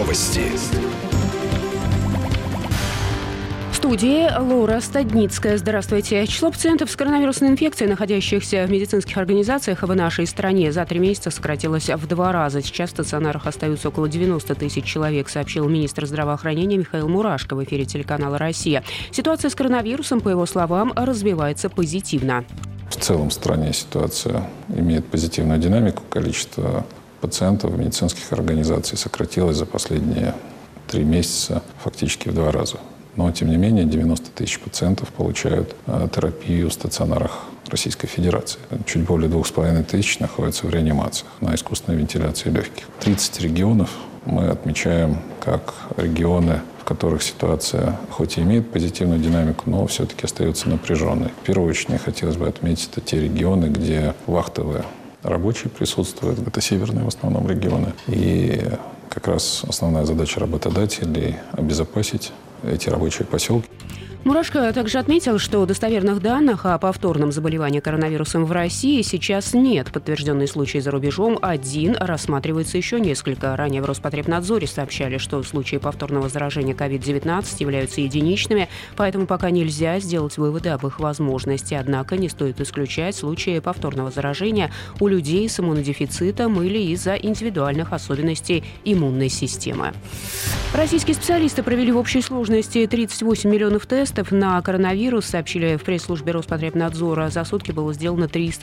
Новости. В студии Лора Стадницкая. Здравствуйте. Число пациентов с коронавирусной инфекцией, находящихся в медицинских организациях в нашей стране, за 3 месяца сократилось в 2 раза. Сейчас в стационарах остаются около 90 тысяч человек, сообщил министр здравоохранения Михаил Мурашко в эфире телеканала «Россия». Ситуация с коронавирусом, по его словам, развивается позитивно. В целом в стране ситуация имеет позитивную динамику. Количество пациентов в медицинских организациях сократилось за последние 3 месяца фактически в 2 раза. Но, тем не менее, 90 тысяч пациентов получают терапию в стационарах Российской Федерации. Чуть более 2,5 тысяч находятся в реанимациях на искусственной вентиляции легких. 30 регионов мы отмечаем как регионы, в которых ситуация хоть и имеет позитивную динамику, но все-таки остается напряженной. В первую очередь, мне хотелось бы отметить, это те регионы, где вахтовые рабочие присутствуют. Это северные в основном регионы. И как раз основная задача работодателей – обезопасить эти рабочие поселки. Мурашко также отметил, что достоверных данных о повторном заболевании коронавирусом в России сейчас нет. Подтвержденные случаи за рубежом один, рассматривается еще несколько. Ранее в Роспотребнадзоре сообщали, что случаи повторного заражения COVID-19 являются единичными, поэтому пока нельзя сделать выводы об их возможности. Однако не стоит исключать случаи повторного заражения у людей с иммунодефицитом или из-за индивидуальных особенностей иммунной системы. Российские специалисты провели в общей сложности 38 миллионов тестов на коронавирус, сообщили в пресс-службе Роспотребнадзора. За сутки было сделано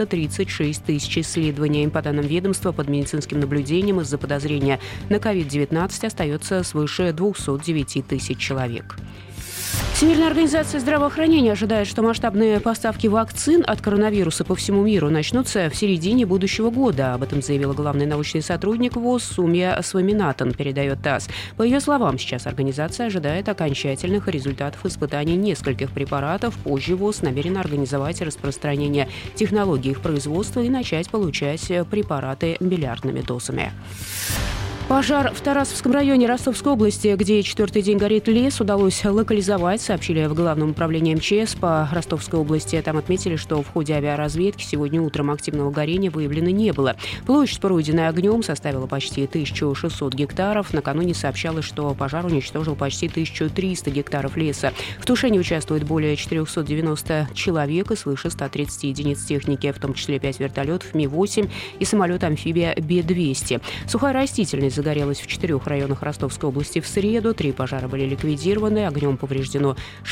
336 тысяч исследований. По данным ведомства, под медицинским наблюдением из-за подозрения на COVID-19 остается свыше 209 тысяч человек. Всемирная организация здравоохранения ожидает, что масштабные поставки вакцин от коронавируса по всему миру начнутся в середине будущего года. Об этом заявила главный научный сотрудник ВОЗ Сумья Сваминатан, передает ТАСС. По ее словам, сейчас организация ожидает окончательных результатов испытаний нескольких препаратов. Позже ВОЗ намерена организовать распространение технологий их производства и начать получать препараты миллиардными дозами. Пожар в Тарасовском районе Ростовской области, где 4-й день горит лес, удалось локализовать, сообщили в Главном управлении МЧС по Ростовской области. Там отметили, что в ходе авиаразведки сегодня утром активного горения выявлено не было. Площадь, пройденная огнем, составила почти 1600 гектаров. Накануне сообщалось, что пожар уничтожил почти 1300 гектаров леса. В тушении участвует более 490 человек и свыше 130 единиц техники, в том числе 5 вертолетов Ми-8 и самолет-амфибия Б-200. Сухая растительность загорелась в 4 районах Ростовской области в среду. 3 пожара были ликвидированы. Огнем повреждено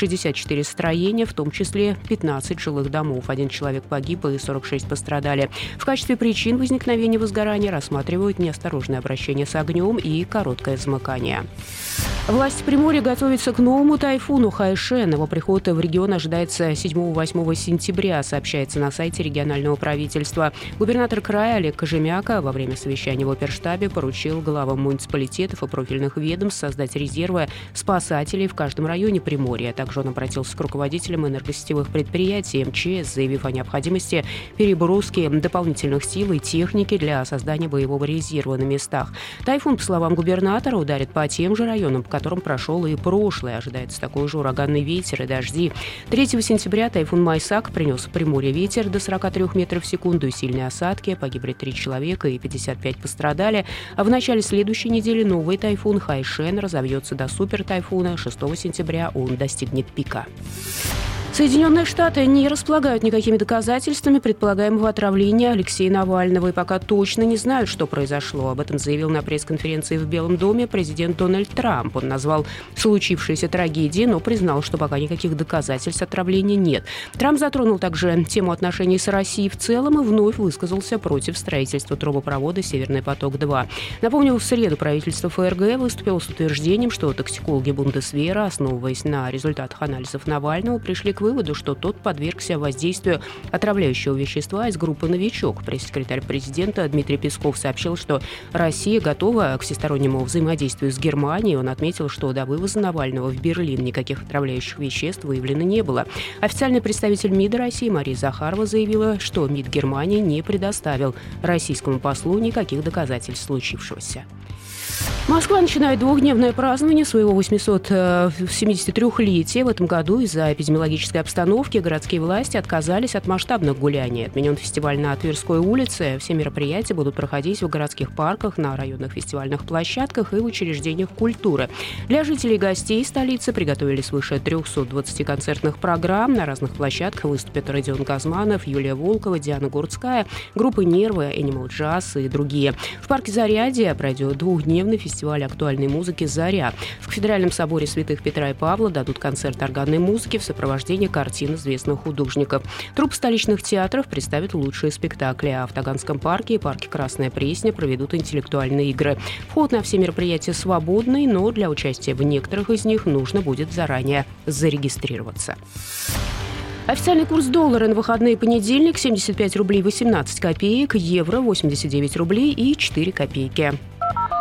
64 строения, в том числе 15 жилых домов. 1 человек погиб и 46 пострадали. В качестве причин возникновения возгорания рассматривают неосторожное обращение с огнем и короткое замыкание. Власти Приморья готовятся к новому тайфуну Хайшэн. Его приход в регион ожидается 7-8 сентября, сообщается на сайте регионального правительства. Губернатор края Олег Кожемяка во время совещания в оперштабе поручил главам муниципалитетов и профильных ведомств создать резервы спасателей в каждом районе Приморья. Также он обратился к руководителям энергосетевых предприятий МЧС, заявив о необходимости переброски дополнительных сил и техники для создания боевого резерва на местах. Тайфун, по словам губернатора, ударит по тем же районам, по которым прошел и прошлый. Ожидается такой же ураганный ветер и дожди. 3 сентября тайфун Майсак принес в Приморье ветер до 43 метров в секунду и сильные осадки. Погибли 3 человека и 55 пострадали. А в начале следующей недели новый тайфун Хайшэн разовьется до супертайфуна. 6 сентября он достигнет пика. Соединенные Штаты не располагают никакими доказательствами предполагаемого отравления Алексея Навального и пока точно не знают, что произошло. Об этом заявил на пресс-конференции в Белом доме президент Дональд Трамп. Он назвал случившиеся трагедией, но признал, что пока никаких доказательств отравления нет. Трамп затронул также тему отношений с Россией в целом и вновь высказался против строительства трубопровода «Северный поток-2». Напомню, в среду правительство ФРГ выступило с утверждением, что токсикологи Бундесвера, основываясь на результатах анализов Навального, пришли к выводу, что тот подвергся воздействию отравляющего вещества из группы «Новичок». Пресс-секретарь президента Дмитрий Песков сообщил, что Россия готова к всестороннему взаимодействию с Германией. Он отметил, что до вывоза Навального в Берлин никаких отравляющих веществ выявлено не было. Официальный представитель МИДа России Мария Захарова заявила, что МИД Германии не предоставил российскому послу никаких доказательств случившегося. Москва начинает двухдневное празднование своего 873-летия. В этом году из-за эпидемиологической обстановки городские власти отказались от масштабных гуляний. Отменен фестиваль на Тверской улице. Все мероприятия будут проходить в городских парках, на районных фестивальных площадках и в учреждениях культуры. Для жителей и гостей столицы приготовили свыше 320 концертных программ. На разных площадках выступят Родион Газманов, Юлия Волкова, Диана Гурцкая, группы «Нервы», «Animal Jazz» и другие. В парке «Зарядье» пройдет двухдневный фестиваль актуальной музыки «Заря». В Кафедральном соборе святых Петра и Павла дадут концерт органной музыки в сопровождении картин известных художников. Труппа столичных театров представит лучшие спектакли, а в Таганском парке и парке «Красная Пресня» проведут интеллектуальные игры. Вход на все мероприятия свободный, но для участия в некоторых из них нужно будет заранее зарегистрироваться. Официальный курс доллара на выходные: понедельник 75 рублей 18 копеек, евро 89 рублей и 4 копейки.